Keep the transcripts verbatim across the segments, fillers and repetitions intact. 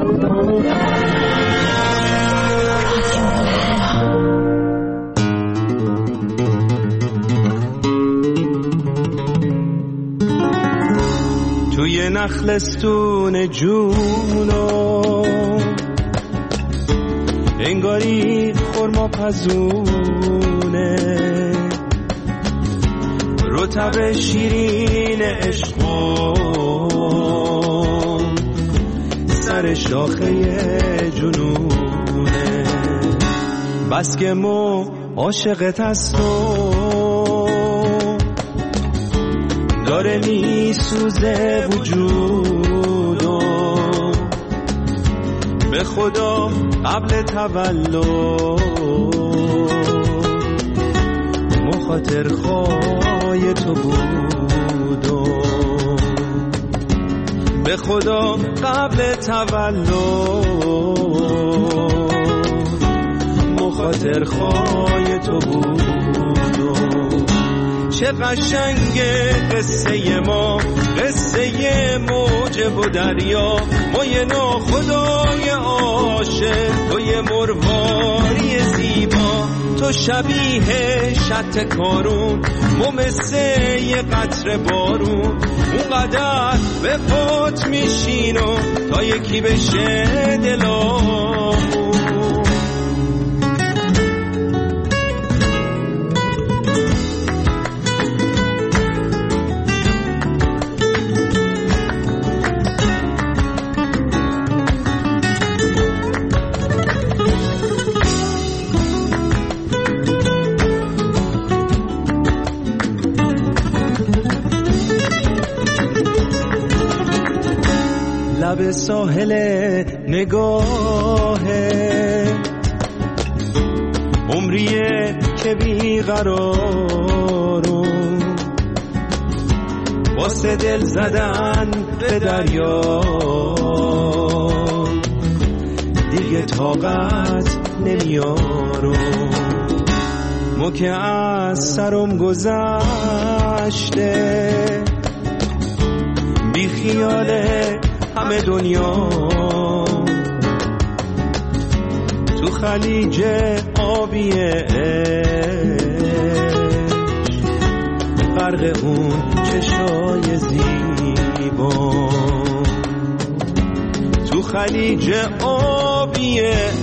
توی نخلستون جونو انگاری خرما پزونه، رطب شیرین عشقو سر شاخه جنونه. بس که مو عاشقت هستو داره می سوزه وجودو، به خدا قبل تولد مخاطر خواه تو بودو، به خدا قبل تولد مخاطر خواه تو بودو. چه قشنگه قصه ما، قصه موج و دریا، ما یه ناخدای عاشق، تو یه مرواری زیبا، تو شبیه شط کارون، ما مثل یه قطره بارون، اونقدر به پات میشینو تا یکی بشه دلامون. لب ساحل نگاهه عمریه که بیقرارم، واسه دل زدن به دریا دیگه طاقت نمیارم. ما که از سرم گذشته بی خیاله همه دنیا، تو خلیج آبی عشق غرق اون چشای زیبا، تو خلیج آبی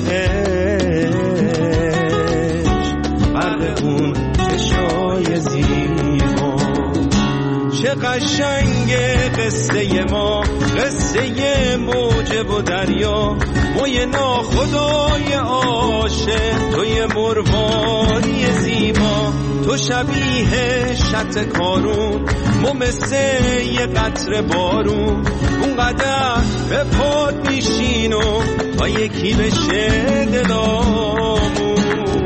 عشق غرق اون چشای زیبا. چه قشنگه قصه ما، قصه موج و دریا، ما یه ناخدای عاشق، تو یه مرواری زیبا، تو شبیه شط کارون، ما مثل یه قطره بارون، اونقدر به پات میشینو تا یکی بشه دلامون.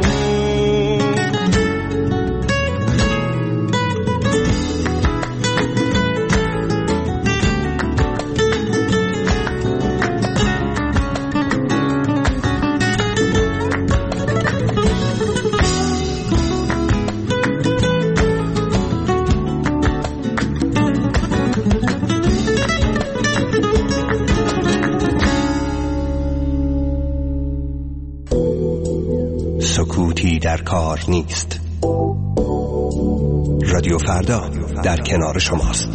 سکوتی در کار نیست. رادیو فردا در کنار شماست.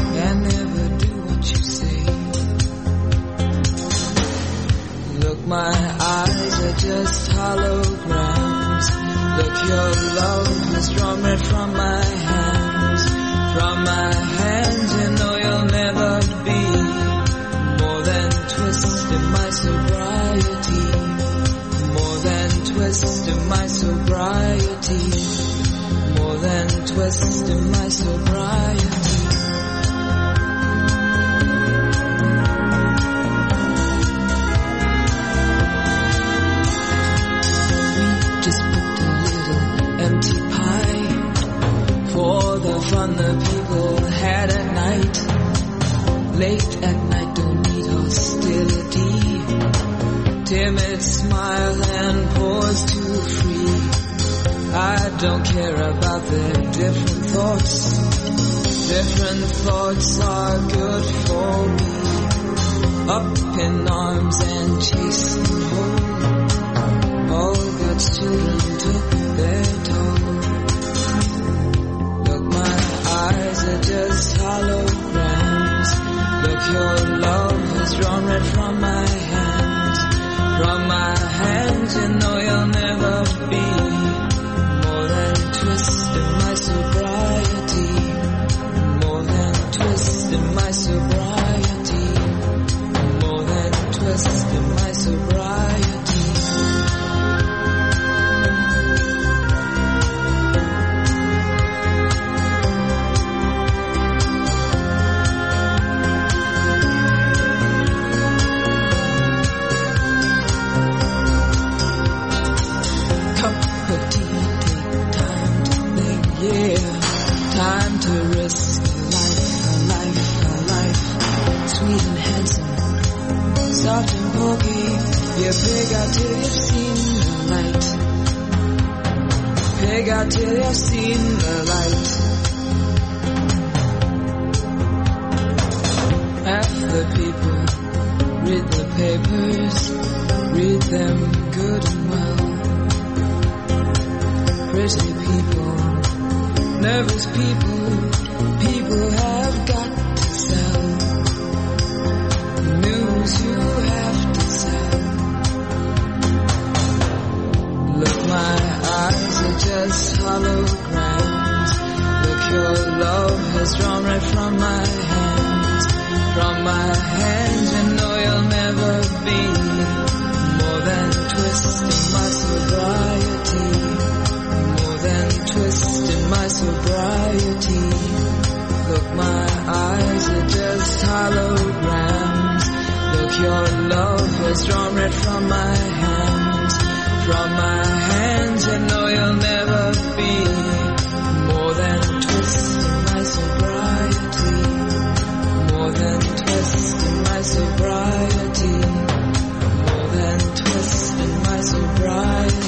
My my eyes are just holograms. Look, your love has drawn red from my hands. From my hands, you know you'll never be more than twist in my sobriety. More than twist in my sobriety. More than twist in my sobriety. Fun the people had at night. Late at night, don't need hostility. Timid smile and pause too free. I don't care about their different thoughts. Different thoughts are good for me. Up in arms and chasing home. All God's children took their toll. Eyes are just holograms. Look, your love has drawn red from my hands. From my hands, you know you'll never be more than twist in my sobriety. More than twist in my sobriety. More than twist in my sobriety. Time to risk a life, a life, a life. Sweet and handsome, soft and pokey. You pig out till you've seen the light. Pig out till you've seen the light. Half the people read the papers, read them good and well. Pretty people, nervous people, people have got to sell. News you have to sell. Look, my eyes are just holograms. Look, your love has drawn red from my hands. From my hands, you know you'll never be more than twisting my sobriety. More than twist in my sobriety. Look, my eyes are just holograms. Look, your love has drawn red from my hands. From my hands, you know you'll never be more than twist in my sobriety. More than twist in my sobriety. More than twist in my sobriety.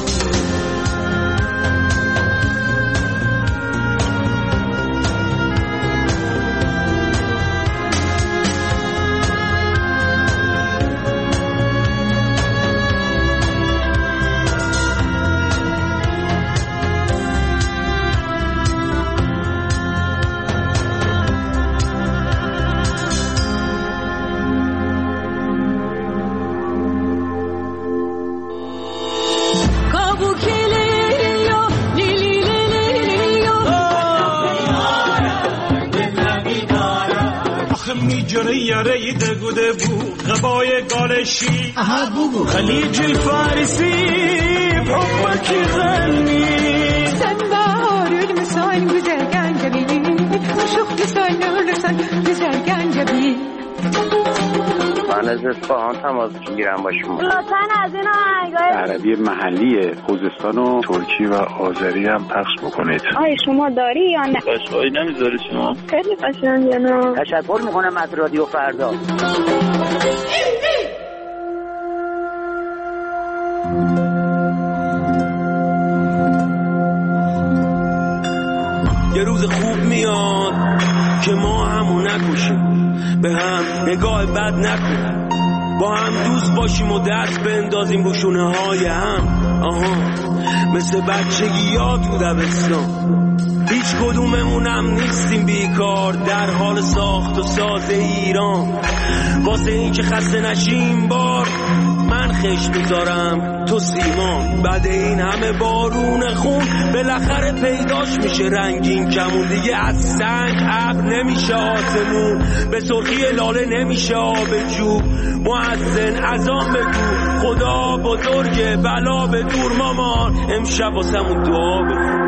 جره یاره دگو دبو غبای گالشی خلیج الفارسی بحبك غني sen baharül misal güzel gencebi çok güzel olursan güzel gencebi من از اصفهان تماس میگیرم با شما. لطفاً از این آهنگای عربی محلی خوزستان و ترکی و آذری هم پخش بکنید. آیا شما داری یا نه؟ قشقایی نمیذاری شما؟ خیلی قشنگه نه. تشکر میکنم از رادیو فردا. یه روز خوب میاد که ما همو نکشیم، به هم نگاه بد نکنیم، با هم دوست باشیم و دست بندازیم رو شونه های هم. آها مثل بچگی ها تو دبستان، هیچ کدوممونم نیستیم بیکار در حال ساخت و ساز ایران. واسه این که خسته نشیم بار من من خش میذارم تو سیمان. بعد این همه بارون خون بالاخره پیداش میشه رنگین کمون. دیگه از سنگ ابر نمیشه آسمون، به سرخی لاله نمیشه آب جوب. مؤذن اذان بگو خدا بزرگه بلا به دور مامان، امشب واسمون دعا بخون.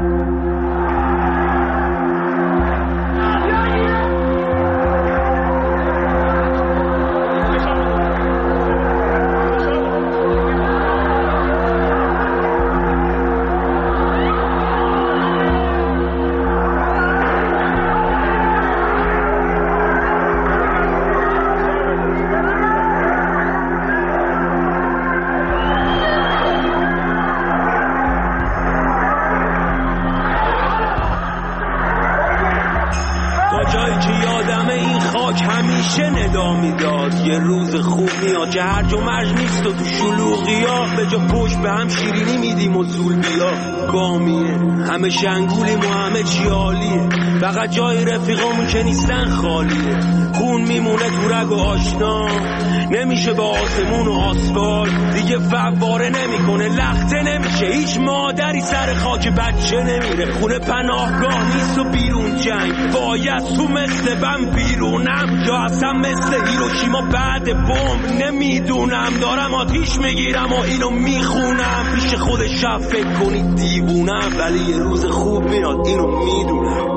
یه روز خوب میاد که هرج و مرج نیست و تو شلوغی ها به جا پشت به هم شیرینی میدیم و زول بیا بامیه. همه شنگولیم و همه چی عالیه، فقط جای رفیقامون که نیستن خالیه. خون میمونه تو رگ و آشنا، نمیشه با آسمون و آسفالت دیگه فواره نمیکنه، لخته نمیشه. هیچ مادری سر خاک بچه نمیره. خونه پناهگاه نیست و بیرون جنگ، باید تو مثل بم بیرونم یا اصلا مثل هیروشیما بعد بمب. نمیدونم دارم آتیش میگیرم و اینو میخونم، پیش خود شب فکر کنید دیوونم، ولی یه روز خوب میاد اینو میدونم.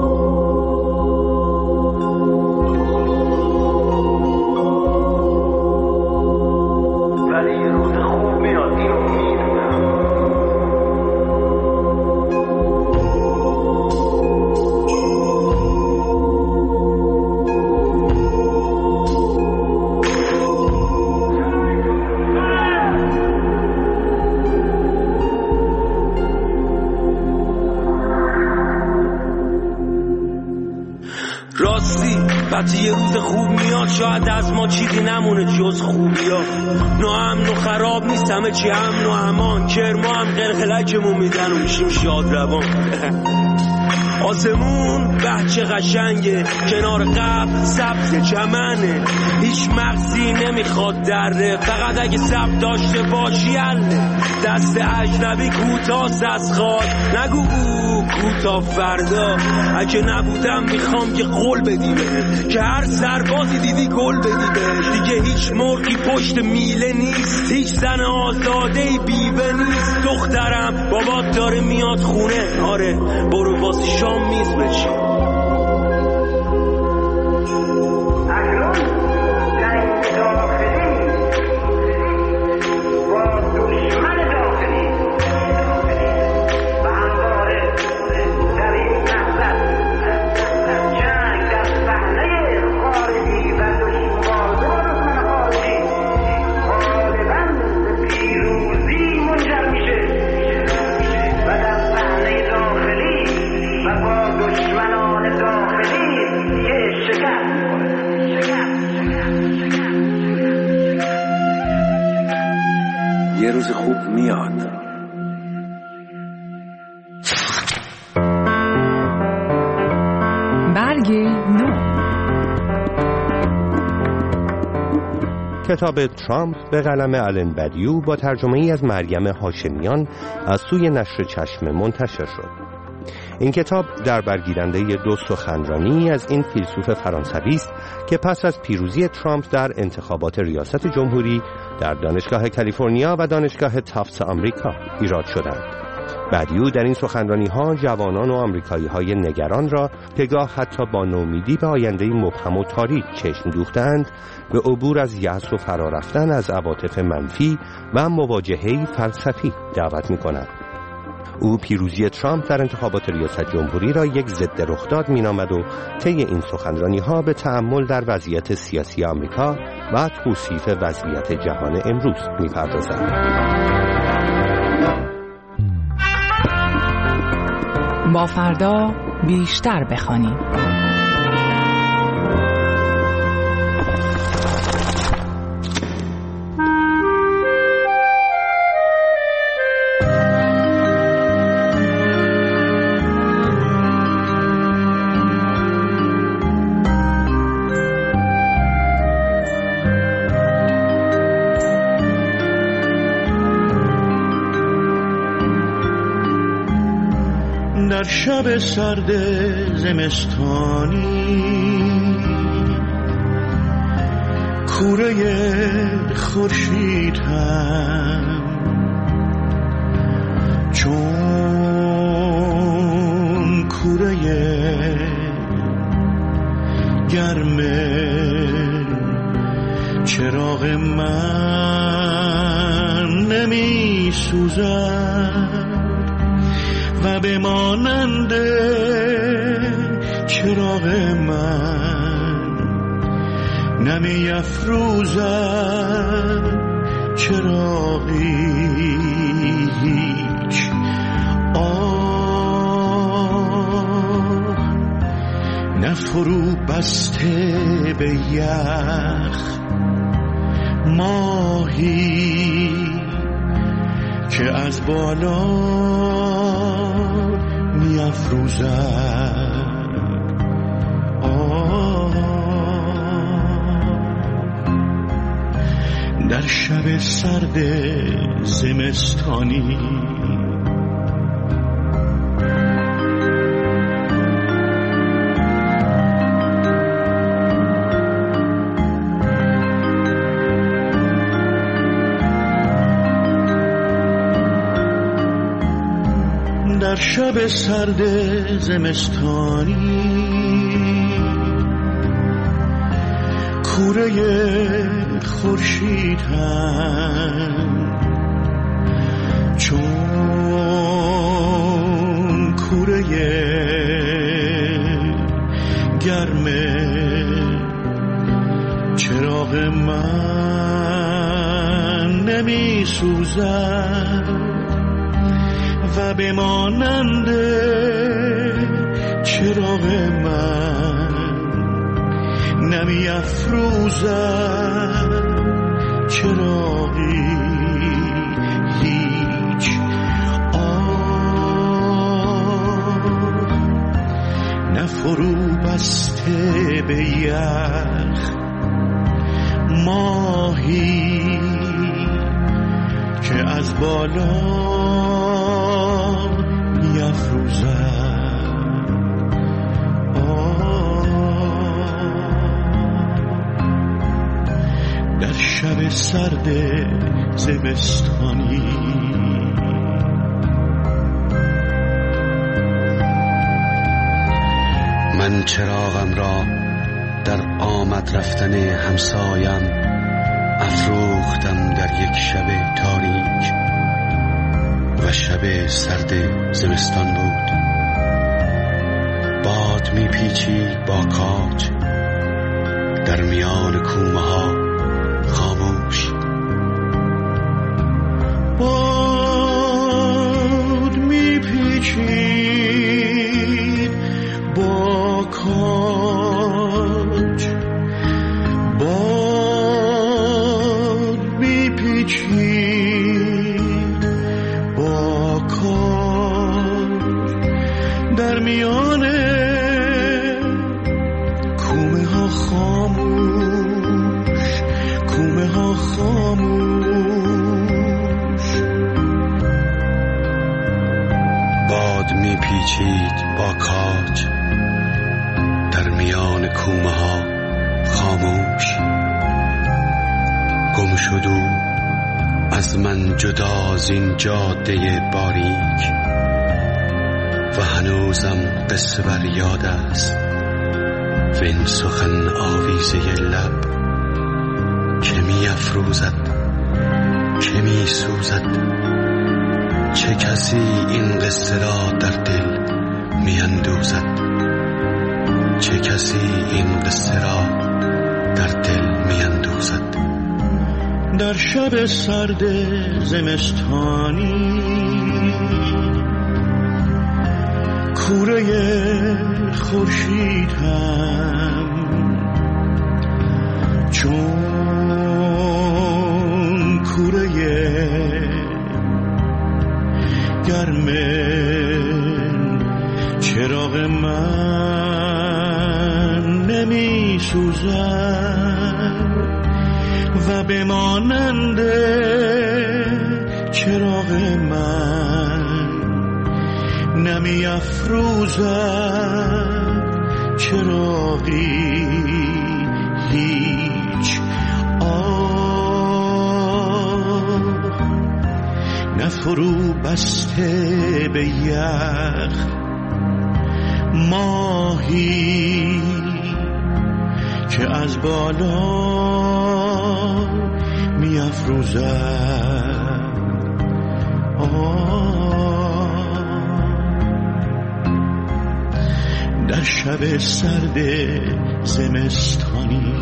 وقتی یه روز خوب میاد شاید از ما چیزی نمونه جز خوبی ها. ناامن و خراب نیست همه چی امن و امان، کرما هم قلقلکمون میدن و میشیم شاد روان. آسمون بچه قشنگه، کنار قبل سبز چمنه، هیچ مغزی نمیخواد دره، فقط اگه سب داشته باشی حله. دست اجنبی کوتاست از خواد، نگو کوتا فردا. اگه نبودم میخوام که قول بدی بهم، که هر سربازی دیدی گل بدی بهش. دیگه هیچ مرغی پشت میله نیست، هیچ زن آزادهی بیوه نیست. دخترم بابات داره میاد خونه، آره برو واسه شام میز بچی. یه روز خوب میاد. برگ نو. کتاب ترامپ به قلم آلن بدیو با ترجمه ای از مریم هاشمیان از سوی نشر چشم منتشر شد. این کتاب در برگیرنده دو سخنرانی از این فیلسوف فرانسوی است که پس از پیروزی ترامپ در انتخابات ریاست جمهوری در دانشگاه کالیفرنیا و دانشگاه تافتس آمریکا ایراد شدند. بدیو در این سخنرانی‌ها جوانان و آمریکایی‌های نگران را که گاه حتی با نومیدی به آینده مبهم و تاریک چشم دوختند به عبور از یأس و فرارفتن از عواطف منفی و مواجهه‌ای فلسفی دعوت می‌کند. او پیروزی ترامپ در انتخابات ریاست جمهوری را یک ضد رخداد می‌نامد و طی این سخنرانی‌ها به تأمل در وضعیت سیاسی آمریکا و توصیف وضعیت جهان امروز می‌پردازد. با فردا بیشتر بخوانیم. در شب سرد زمستانی کوره خورشید هم چون کوره گرم چراغ من نمی سوزد و به مانند چراغ من نمی افروزد چراغی هیچ. آه نه فرو بسته به یخ ماهی که از بالا می افروزد. در شب سرد زمستانی در شب سرد زمستانی کوره خورشید هم چون کوره گرم چراغ من نمی سوزد و به مانند چراغ من نمی افروزد چراغی هیچ. آه نه فرو بسته به یخ ماهی که از بالا می افروزد. در شب سرد زمستانی من چراغم را در آمد رفتن همسایم افروختم در یک شب تاریک و شب سرد زمستان بود. باد می پیچید با کاج در میان کومه ها خاموش. باد می پیچید با کاج باد می پیچید با کاج در میان کومه ها خاموش کومه ها خاموش. باد می پیچید با کاج در میان کومه ها خاموش. گم شد او از من جدا زین جاده باریک و هنوزم قصه بر یاد است وین سخن آویزه لب که می افروزد که می سوزد. چه کسی این قصه را در دل می اندوزد؟ چه کسی این قصه را در دل می اندوزد؟ در شب سرد زمستانی کوره خورشید هم چون کوره گرم چراغ من نمی سوزد و به مانند چراغ من نمی افروزد چراغی هیچ آه نه فرو بسته به یخ ماهی که از بالا می افروزد در شب سرد زمستانی.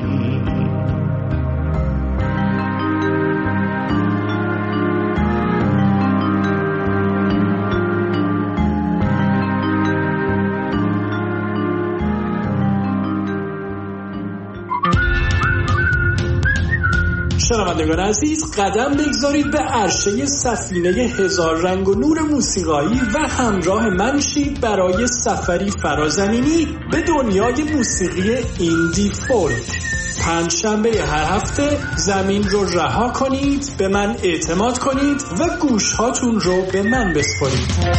شنوندگان عزیز، قدم بگذارید به عرشه سفینه هزار رنگ و نور موسیقایی و همراه من شید برای سفری فرازمینی به دنیای موسیقی ایندی فولک. پنج شنبه هر هفته زمین رو رها کنید، به من اعتماد کنید و گوش هاتون رو به من بسپارید.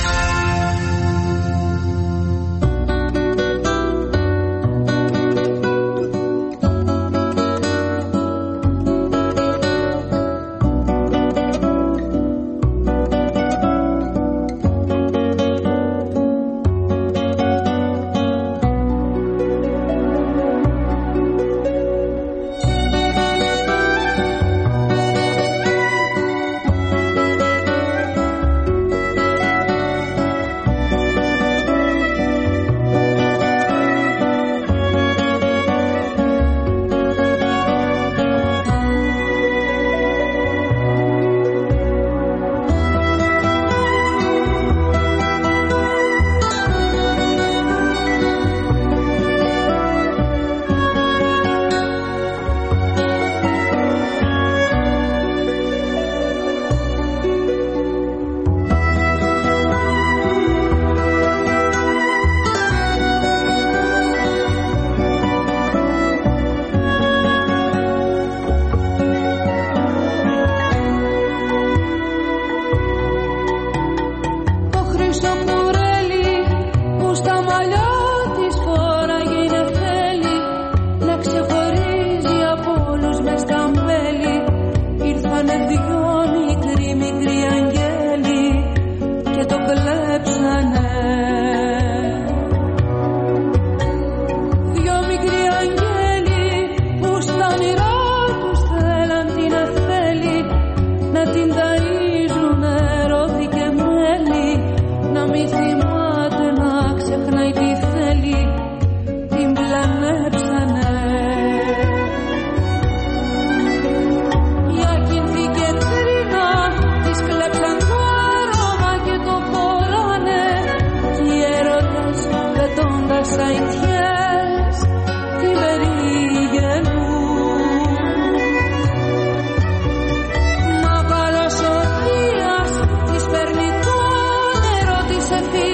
Sophia, ti sperni tuo nero di sefì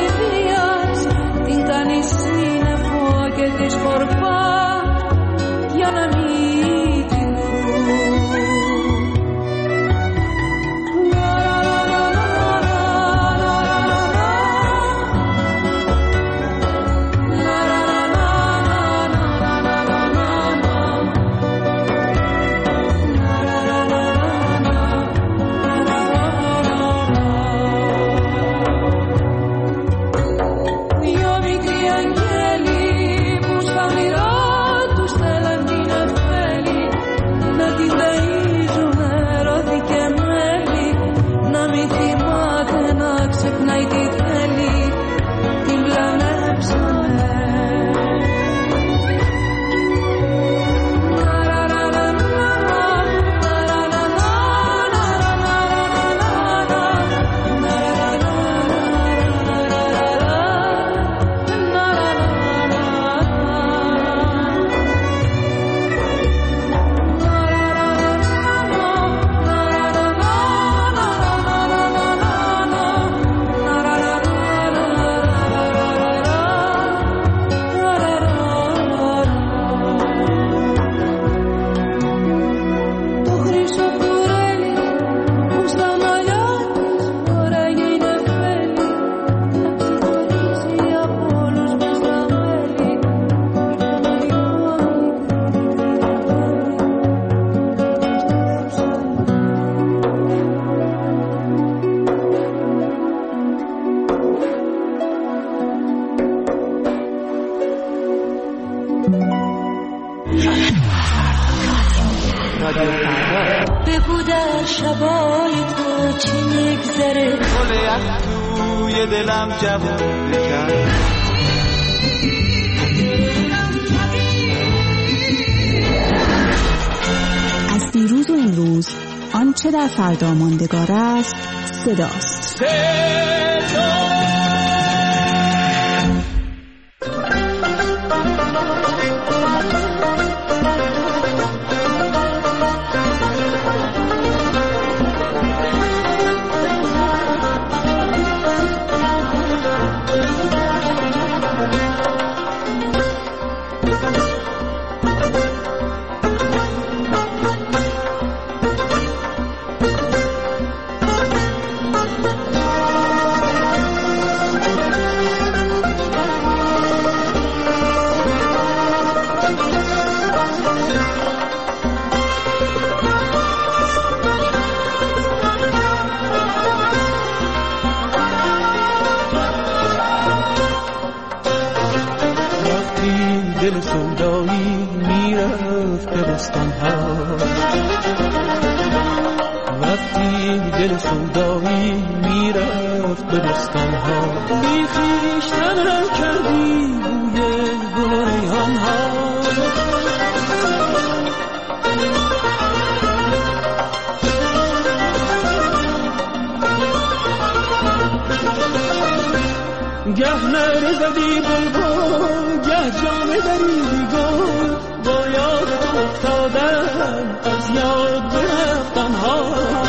هوای تو چی میگذره گل یخ توی دلم جوونه کرد از دیروز و امروز آنچه در فردا ماندگار است صداست. صدا دل سودایی میرفت به بستان ها وقتی دل سودایی میرفت به بستان ها بی خویشتن کردی بوی گل ریحان ها گه نره زدی بلبل گه جامه دریدی گل با یاد تو افتادم از یاد برفتن ها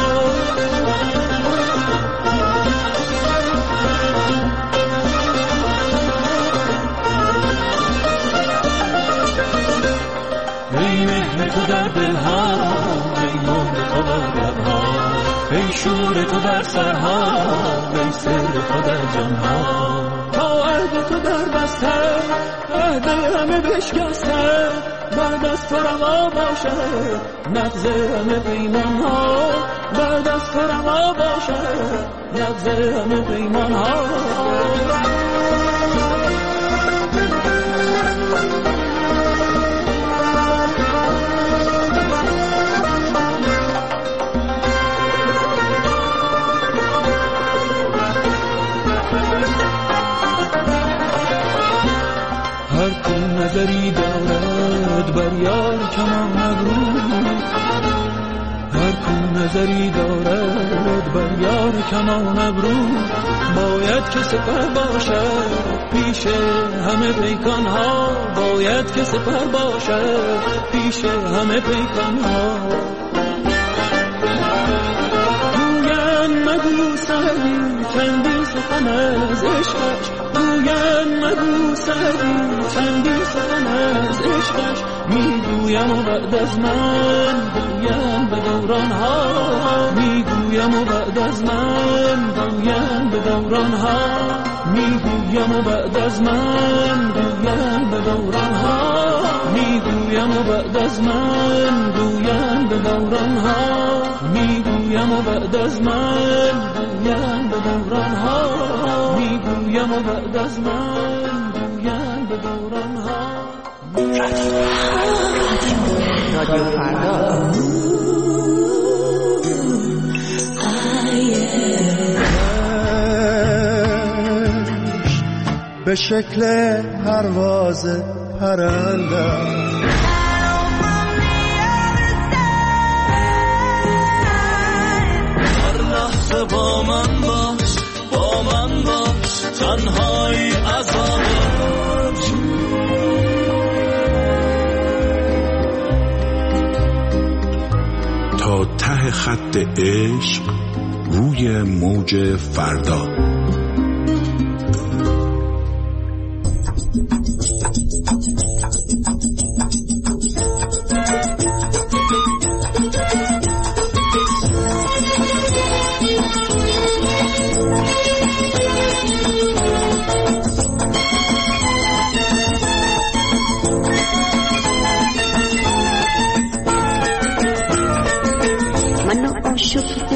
ای مهر تو در دل ها ای مهر تو در لب ها ای شور تو در سرها ای سر تو در جان ها تا عهد تو در بسته عهد همه بشکسته بعد از تو روا باشه نقض همه پیمان ها بعد از تو روا باشه نقض همه پیمان ها هر کو نظری دارد بر یار کمان ابرو هر کو نظری دارد بر یار کمان ابرو باید که سپر باشد پیش همه پیکان ها باید که سپر باشد پیش همه پیکان ها گوین مگو سهری چندی سخن از عشقش گوین مگو سهری چندی سخن از عشقش میگویم و بعد از من گویم به دوران ها میگویم و بعد از من گویم به دوران ها میگویم و بعد از من گویم به دوران ها میگویم و بعد از من گویم به دوران ها میگویم و بعد از من گویم به دوران ها میگویم و بعد از من گویم به دوران ها رادیو فردا به شکل پرواز پرنده هر لحظه با من باش با من باش تنهایی عذاب تا ته خط عشق روی موج فردا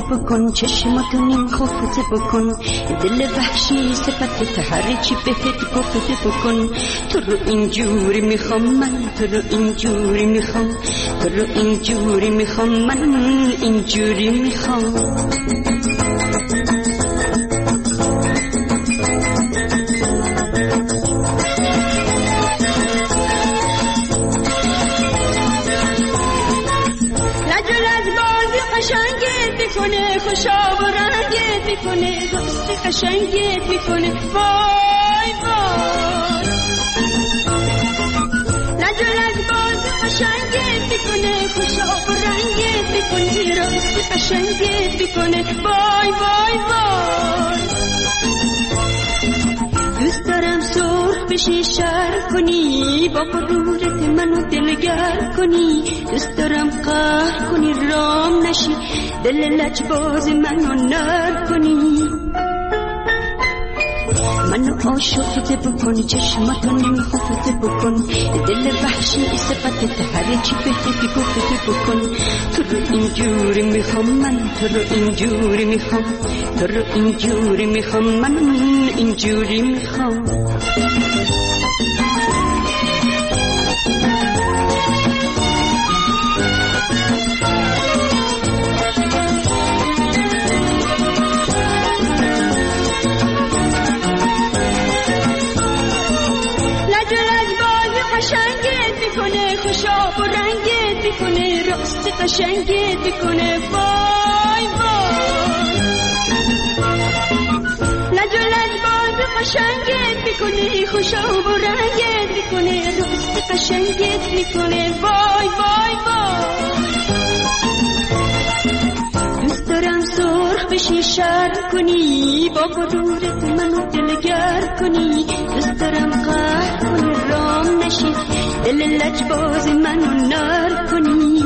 بکن، چشماتو نیم خفته بکن، دل وحشی صفت هر چی بهت گفته بکن. تو رو اینجوری میخوام من، تو رو اینجوری میخوام، تو رو اینجوری میخوام من، اینجوری میخوام. میکنه خوشا و رنگت میکنه، دوستی قشنگت میکنه، وای وای. لج و لج باز قشنگت میکنه، خوشا و رنگت میکنه، دوستی قشنگت میکنه، وای وای وای. دوست دارم سرخ بشی شر کنی، با غرورت منو دلگر کنی، دوست دارم قهر کنی رام نشی، دل لجباز منو نر کنی. منو عاشقت بکن، چشماتو نیم خفته بکن، دل وحشی صفتت هر چی بهت گفته بکن. تو رو اینجوری میخوام من، تو رو اینجوری میخوام، تو رو اینجوری میخوام من، اینجوری میخوام. خوشا و رنگت میکنه، راست قشنگت میکنه، وای وای. لج و لج باز قشنگت میکنه، خوشا و رنگت میکنه، راست قشنگت میکنه، وای وای وای. دوست دارم سرخ بشی شر کنی، با غرورت منو دلگر کنی، دوست دارم قهر کنی رام نشی، دل لجباز منو نر کنی.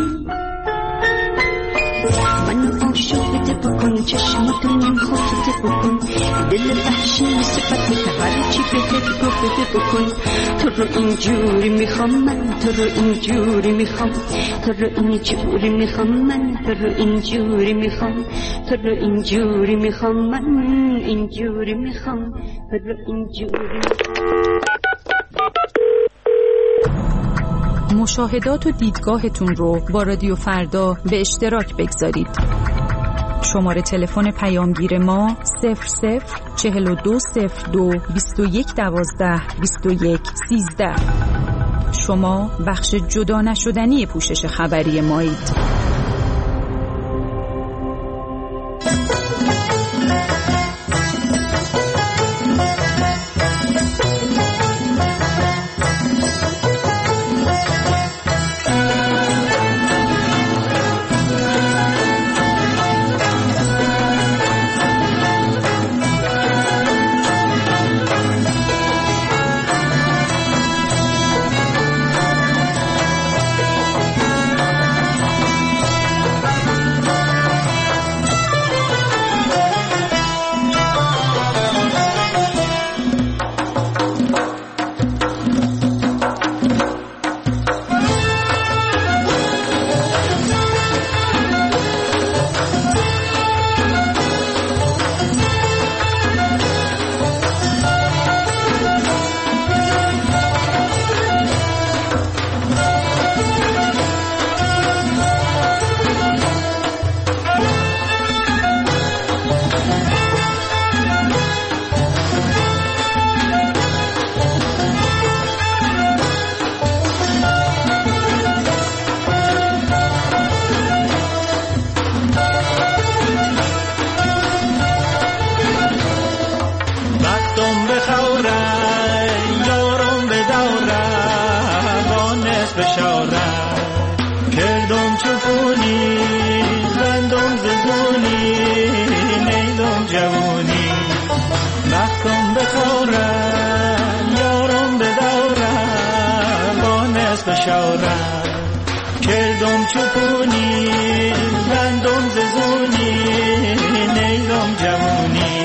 منو عاشقت بکن، چشماتو نیم خفته بکن، دل وحشی صفت هر چی بهت گفته بکن. تو رو اینجوری میخوام من، تو رو اینجوری میخوام، تو رو اینجوری میخوام من، تو رو اینجوری میخوام، تو رو اینجوری میخوام من، اینجوری میخوام، تو رو اینجوری. مشاهدات و دیدگاهتون رو با رادیو فردا به اشتراک بگذارید. شماره تلفن پیامگیر ما صفر صفر چهل و دو صفر دو بیست و یک دوازده بیست و یک سیزده. شما بخش جدا نشدنی پوشش خبری مایید. کردم چپونی گندم ززونی نیدم جوونی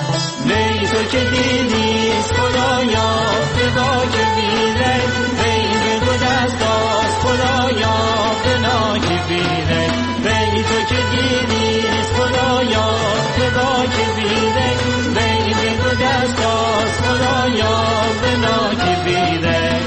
وی تو که دیدیست خدایا فدا که بیره وی بگو دست داست خدایا فدا که بیره وی تو که دیدیست خدایا خدایا بنا که بیره.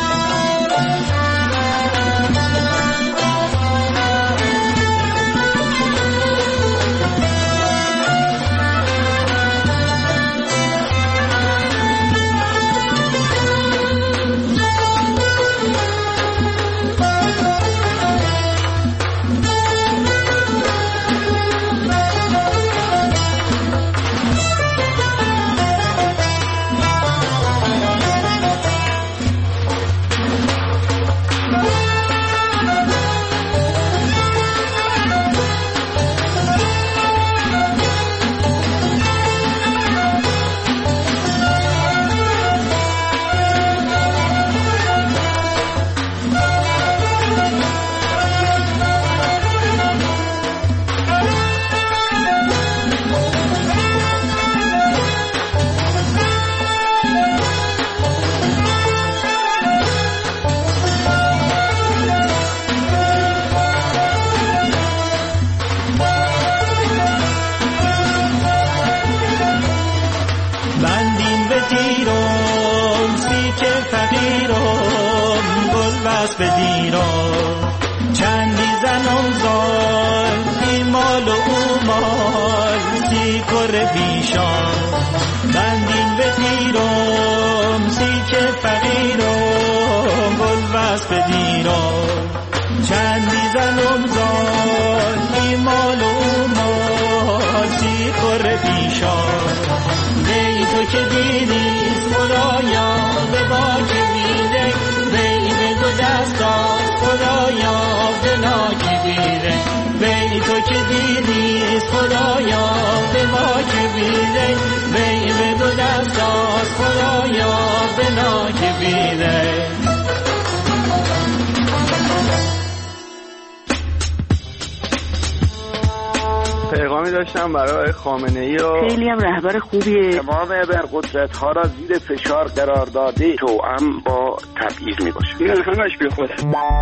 پیغامی داشتم برای خامنه‌ای و خیلی هم رهبر خوبیه. تمام ابرقدرت ها را زیر فشار قرار داده توأم با تبعیض میباشه. این همش بی خوده.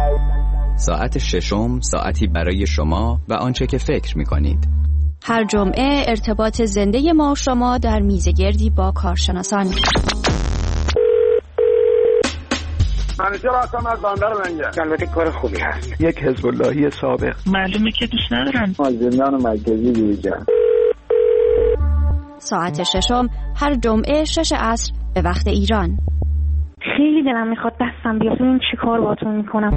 ساعت ششم، ساعتی برای شما و آنچه که فکر میکنید. هر جمعه ارتباط زنده ما شما در میزگردی با کارشناسان. منیجر هستم از بندر منجر. البته کار خوبی هست. یک حزب اللهی سابق. معلومه که دوست ندارن. از زندان مرکزی بیرون. ساعت ششم هر جمعه شش عصر به وقت ایران. خیلی دلم میخواد دستم بیاد ببینم چی کار باهاتون میکنم.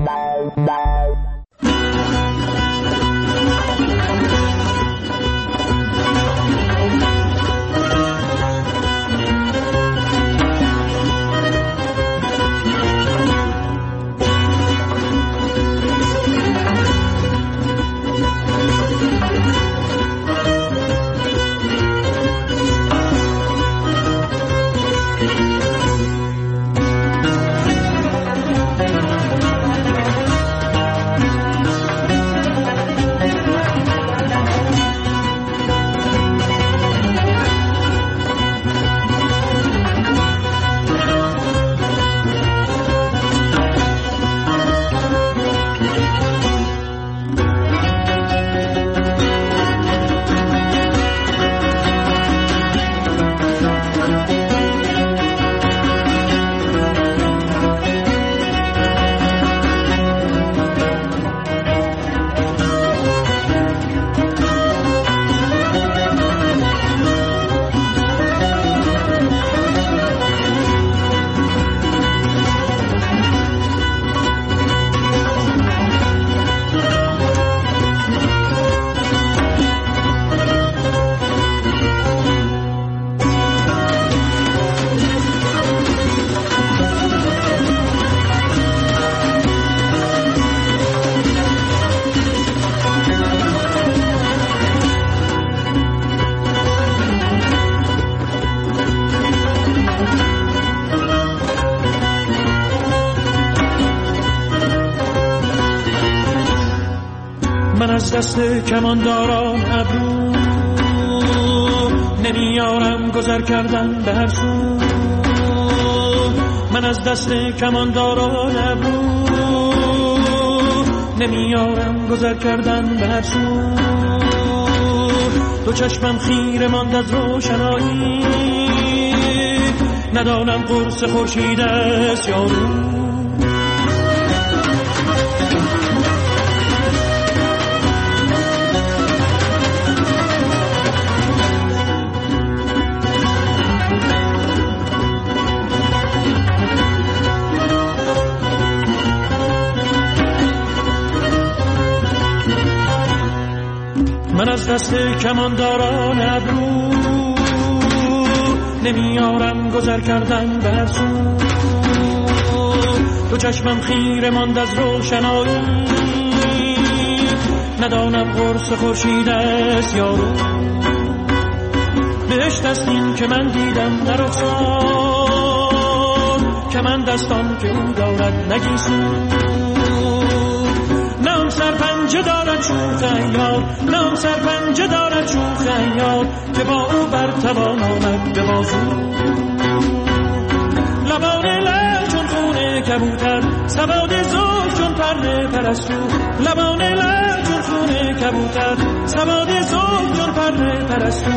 من از دست کمانداران ابرو نمیارم گذر کردن به هر سو. من از دست کمانداران ابرو نمیارم گذر کردن به هر سو. دو چشمم خیره ماند از روشنایی، ندانم قرص خورشید است یا روز. من از دست کمانداران ابرو نمیارم گذر کردن به هر سو. دو چشمم خیره ماند از روشنایی، ندانم قرص خورشید است یا روز. بهشت است این که من دیدم در رخسار، کمند دستان که او دارد نگیسو. نام سرپنجه دارد شوخ عیار، نام سرپنجه دارد شوخ عیار که با او بر توان آمد به بازو. لبان لعل چون خون کبوتر، سواد زلف چون پرده پرستو. لبان لعل چون خون کبوتر، سواد زلف چون پرده پرستو.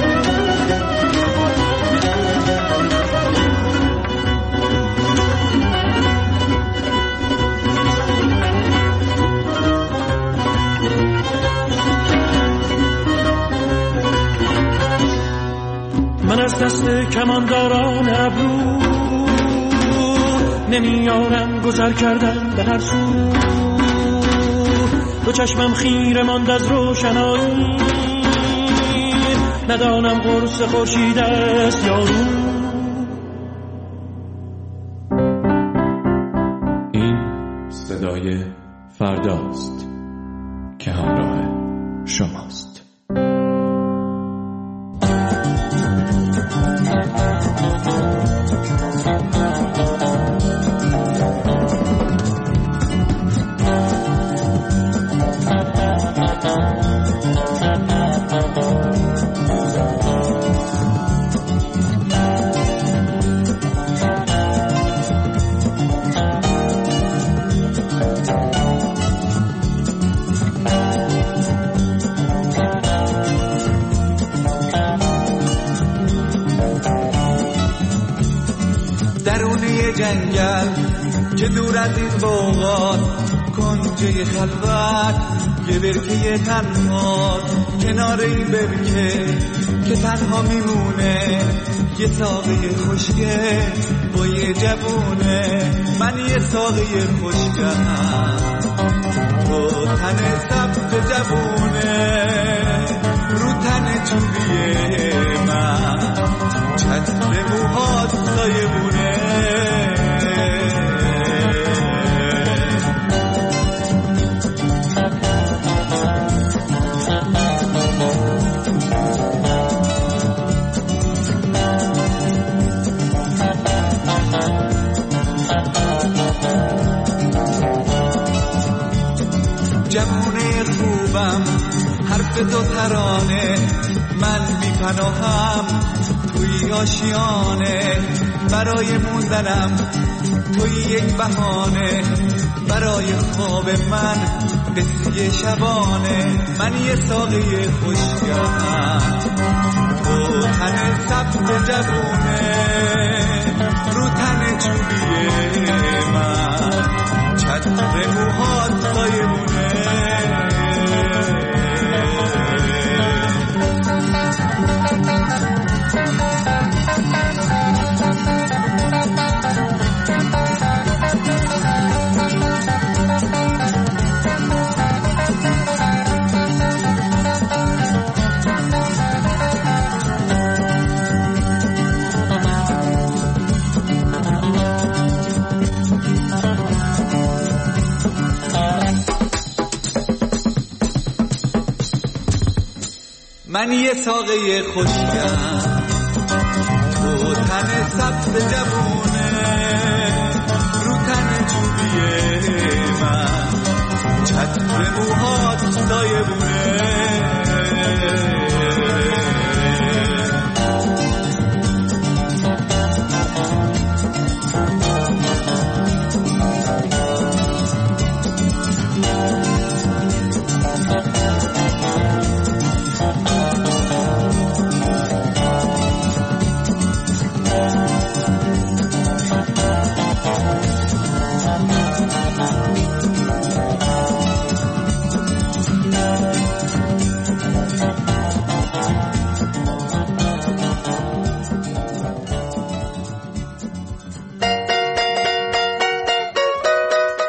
من از دست کمانداران ابرو نمیارم گذر کردن به هر سو. دو چشمم خیره ماند از روشنایی، ندانم قرص خورشید است یا روز. این صدای فرداست که همراه شماست. جنگل که دور از این بوغات، کنجه خلوت یه برکه تنها، کنار این برکه که تنها میمونه یه ساقه خشکه با یه جوونه. من یه ساقه خشکم با تن سبز جوونه، رو تن چوبیه من چتر موهات سایبونه. جوونه خوبم حرف دو ترانه، من بی پناهم توی آشیانه. برای موندنم توی یک بهانه، برای خواب من قصه شبانه. من یه ساقه خشکم تو تن سبز جوونه، رو تن چوبیه من چتر موهات سایبونه. من یه ساقه خشکم تو تن سبز جوونه، رو تن چوبیه من چتر موهات سایبونه.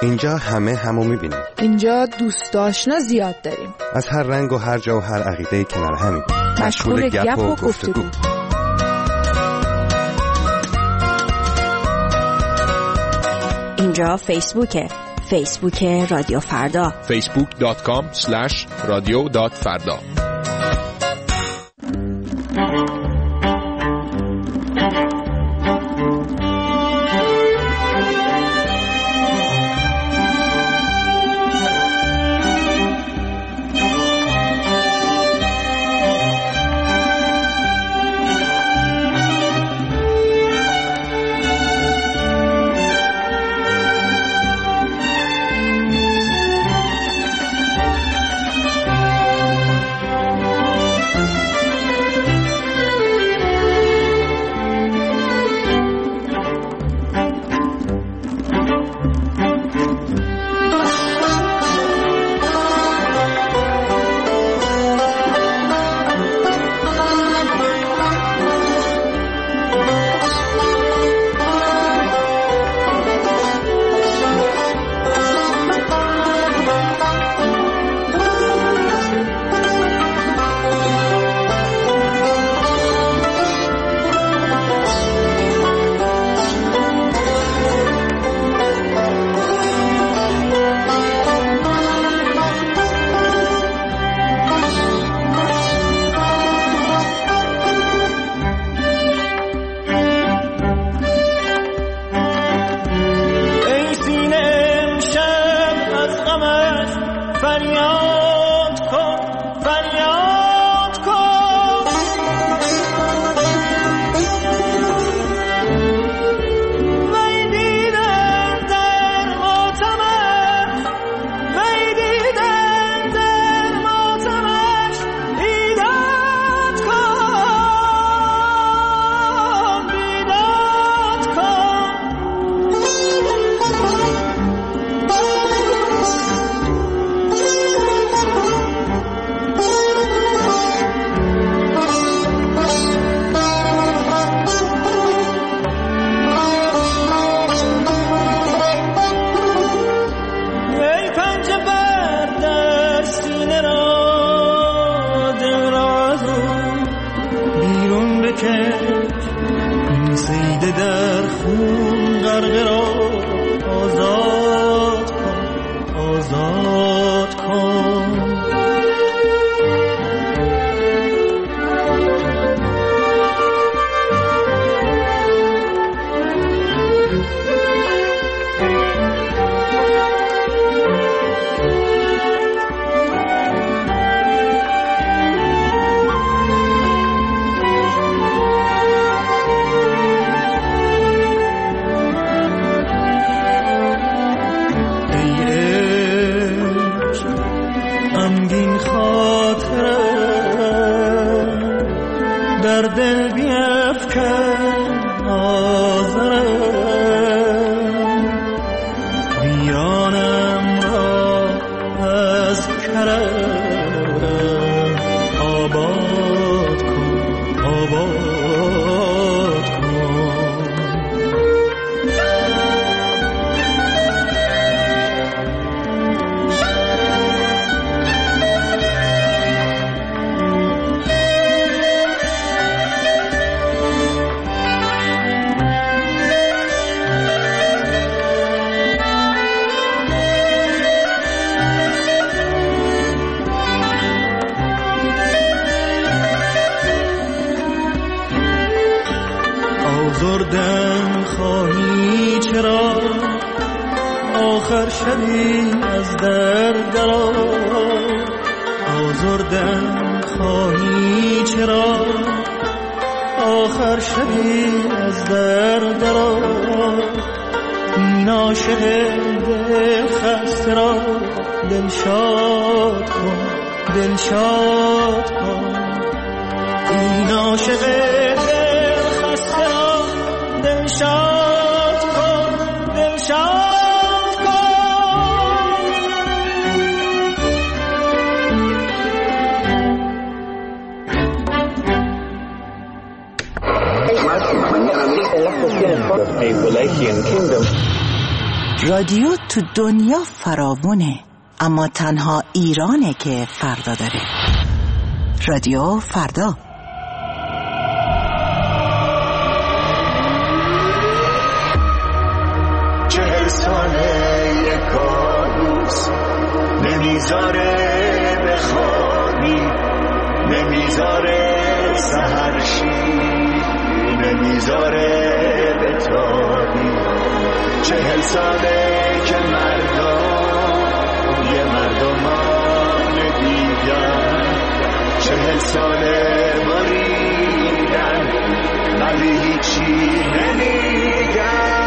اینجا همه همو میبینیم. اینجا دوست آشنا زیاد داریم. از هر رنگ و هر جا و هر عقیده کنار همیم. مشغول گپ و گفتگو. اینجا فیسبوکه. فیسبوک رادیو فردا. فیسبوک دات کام اسلش رادیو دات فردا. آزردن خواهی چرا آخر شدی از در درا آزردن خواهی چرا آخر شدی از در درا این عاشق دل خسته را دل شاد کن دل شاد کن این عاشق دل خسته را دل شاد کن دل شاد کن. A Wallachian kingdom. رادیو تو دنیا فراوونه، اما تنها ایرانه که فردا داره. رادیو فردا. چهل ساله یک کابوس نمیذاره بخوابی، نمیذاره سحر شی، نمیذاره بتابی. چهل ساله که مردم یه مردمان دیگر، چهل ساله بریدن ولی هیچی نمیگن.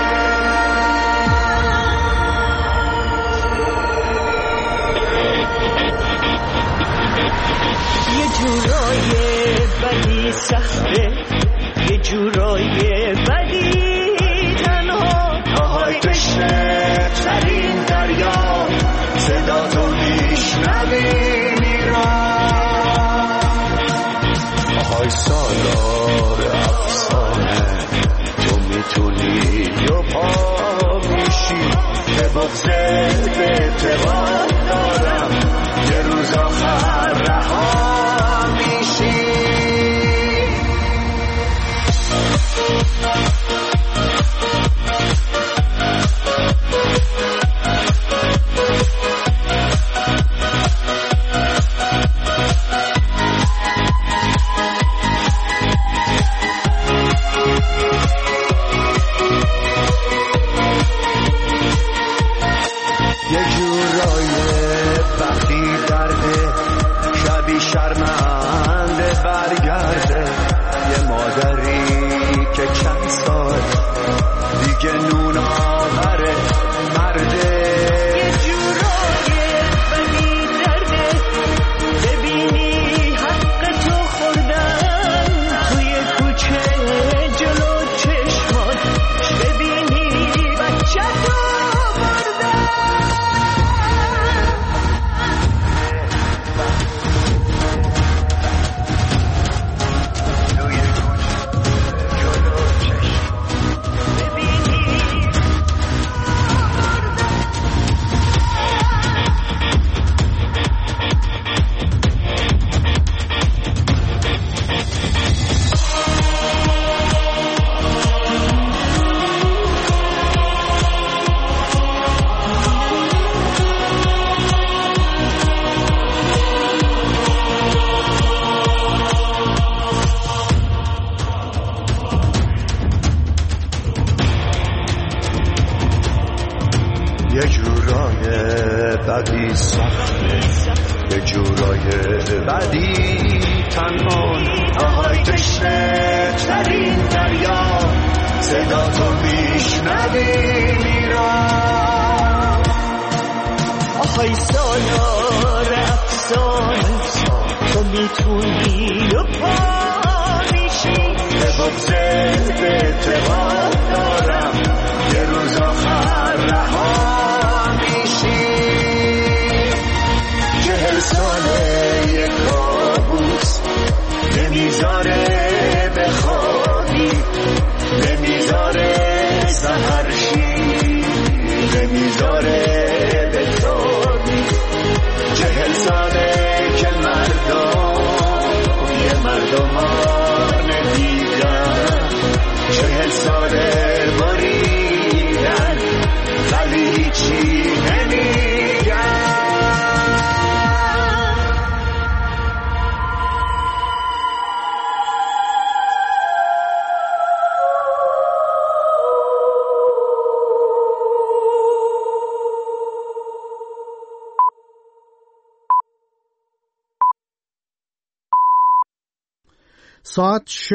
یه جورای بدی سخته، یه جورای بدی تنها، آهای تشنه ترین دریا، صدا تو میشنوی میران. آهای سالار افسانه، تو میتونی و پا میشی، به بغضت به اعتقاد دارم یه روز آخر رها میشی. یه جورای بخی درده، شبی شرمنده برگرده. یه مادری که چند سال دیگه نون آوره مرده. یه جورای بدی درده، ببینی حق تو خوردن توی کوچه جلو چشمات، ببینی بچه تو بردن. یه جورای بدی سخته، یه جورای بدی تنها، آهای تشنه ترین دریا، صدا تو میشنوی میران. آهای سالار افسانه، تو میتونی و پا میشی، به بغضت به اعتقاد دارم یه روز آخر رها میشی. چهل ساله یک کابوس نمیذاره بخوابی، نمیذاره سحر شی، نمیذاره بتابی. چهل ساله که مردم یه مردمان دیگر، چهل ساله بریدن ولی هیچی نمیگن. ساعت